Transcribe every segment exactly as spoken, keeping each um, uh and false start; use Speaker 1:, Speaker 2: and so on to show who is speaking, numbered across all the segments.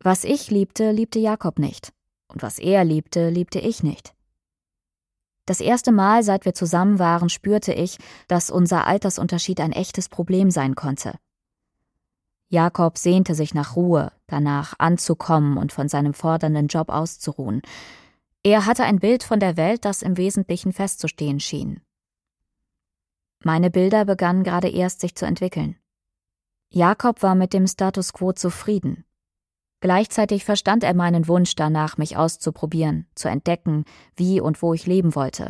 Speaker 1: Was ich liebte, liebte Jakob nicht. Und was er liebte, liebte ich nicht. Das erste Mal, seit wir zusammen waren, spürte ich, dass unser Altersunterschied ein echtes Problem sein konnte. Jakob sehnte sich nach Ruhe, danach anzukommen und von seinem fordernden Job auszuruhen. Er hatte ein Bild von der Welt, das im Wesentlichen festzustehen schien. Meine Bilder begannen gerade erst sich zu entwickeln. Jakob war mit dem Status quo zufrieden. Gleichzeitig verstand er meinen Wunsch danach, mich auszuprobieren, zu entdecken, wie und wo ich leben wollte.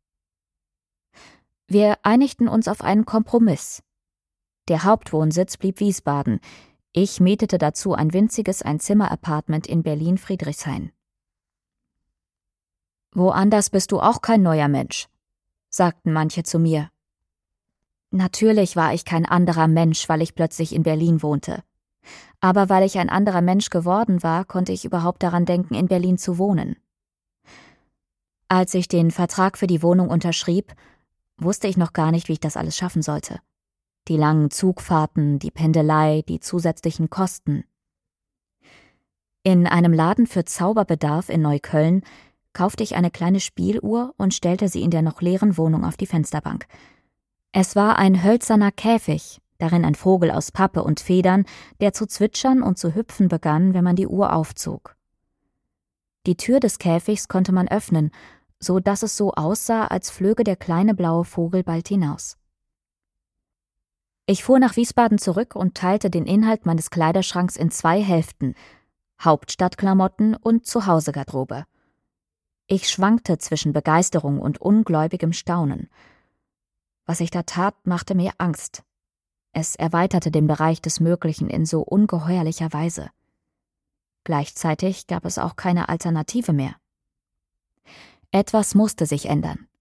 Speaker 1: Wir einigten uns auf einen Kompromiss. Der Hauptwohnsitz blieb Wiesbaden. Ich mietete dazu ein winziges Einzimmer-Appartement in Berlin-Friedrichshain. »Woanders bist du auch kein neuer Mensch«, sagten manche zu mir. Natürlich war ich kein anderer Mensch, weil ich plötzlich in Berlin wohnte. Aber weil ich ein anderer Mensch geworden war, konnte ich überhaupt daran denken, in Berlin zu wohnen. Als ich den Vertrag für die Wohnung unterschrieb, wusste ich noch gar nicht, wie ich das alles schaffen sollte. Die langen Zugfahrten, die Pendelei, die zusätzlichen Kosten. In einem Laden für Zauberbedarf in Neukölln kaufte ich eine kleine Spieluhr und stellte sie in der noch leeren Wohnung auf die Fensterbank. Es war ein hölzerner Käfig, darin ein Vogel aus Pappe und Federn, der zu zwitschern und zu hüpfen begann, wenn man die Uhr aufzog. Die Tür des Käfigs konnte man öffnen, so dass es so aussah, als flöge der kleine blaue Vogel bald hinaus. Ich fuhr nach Wiesbaden zurück und teilte den Inhalt meines Kleiderschranks in zwei Hälften: Hauptstadtklamotten und Zuhausegarderobe. Ich schwankte zwischen Begeisterung und ungläubigem Staunen. Was ich da tat, machte mir Angst. Es erweiterte den Bereich des Möglichen in so ungeheuerlicher Weise. Gleichzeitig gab es auch keine Alternative mehr. Etwas musste sich ändern.